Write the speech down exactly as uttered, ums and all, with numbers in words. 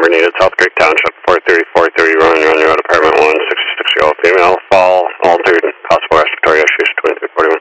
number needed, South Creek Township, four thirty, four thirty, Run, Run Road, Apartment one, sixty-six-year-old female, fall, altered, possible respiratory issues, twenty-three forty-one.